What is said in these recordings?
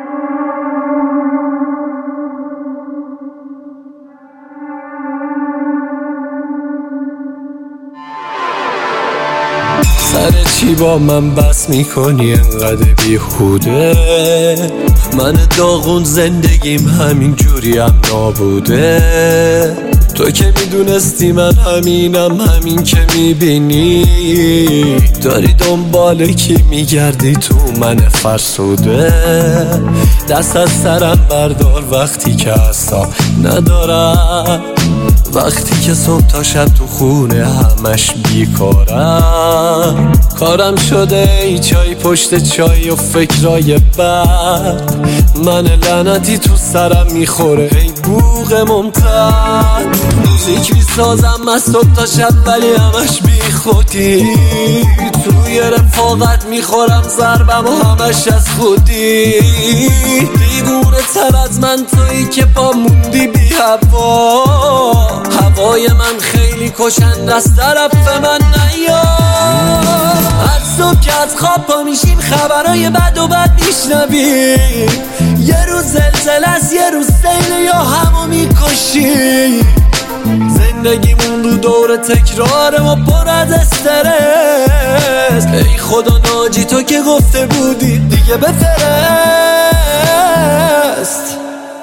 سر چی با من بس میکنی انقدر بیهوده؟ من داغون زندگیم همین جوریم نابوده. تو که میدونستی من همینم، همین که میبینی داری دنبال کی میگردی تو من فرسوده. دست از سرم بردار وقتی که اصلا ندارم، وقتی که صبح تا شب تو خونه همش بیکارم. کارم شده ای چای پشت چای و فکرای بد، من لعنتی تو سرم میخوره ای بوق ممتد. موزیک میسازم از صبح تا شب ولی همش بی خودی، توی رفاقت میخورم ضربم و همش از خودی. دیوونه تر از من تویی که با موندی بی هوا، هوای من خیلی کشنده از طرف من نیا. هر صبح که از خواب پا میشیم خبرای بد و بد میشنویم، یه روز زلزله است یه روز سیل یا همو میکشیم. زندگیمون رو دور تکراره و پر از استرس، ای خدا ناجی تو که گفته بودی دیگه بفرست.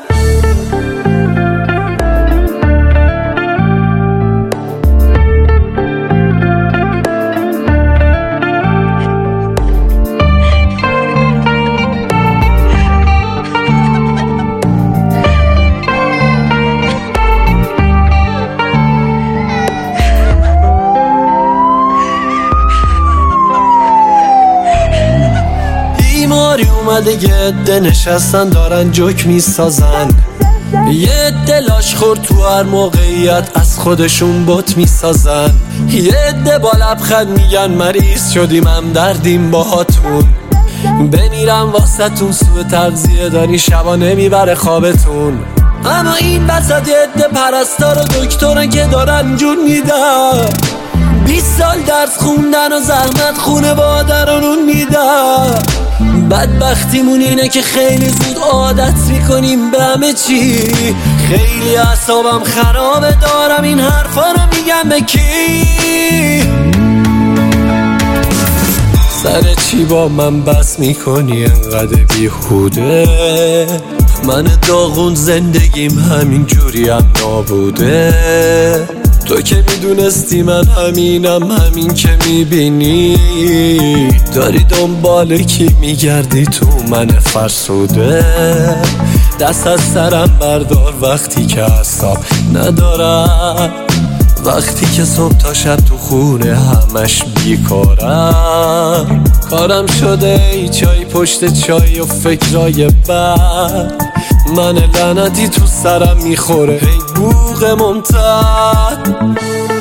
اومده یه عده نشستن دارن جوک میسازن، یه عده لاش خورد تو هر موقعیت از خودشون بت میسازن، یه عده با لبخند میگن مریض شدیم هم دردیم باهاتون. بمیرم واسهتون سوء تغذیه داری شبا نمیبره خوابتون. اما این وسط یه عده پرستار و دکترن که دارن جون میدن، 20 سال درس خوندن و زحمت خونه بادرانون میدن. بدبختیمون اینه که خیلی زود عادت میکنیم به همه چی. خیلی اعصابم خرابه دارم این حرفا رو میگم به کی؟ سر چی با من بس میکنی انقدر بیهوده؟ من داغون زندگیم همین جوریم نابوده. تو که میدونستی من همینم، همین که میبینی داری دنبال کی میگردی تو من فرسوده. دست از سرم بردار وقتی که اصلا ندارم، وقتی که صبح تا شب تو خونه همش بیکارم. کارم شده ای چای پشت چای و فکرای بد، من لعنتی تو سرم میخوره ای بوق ممتد.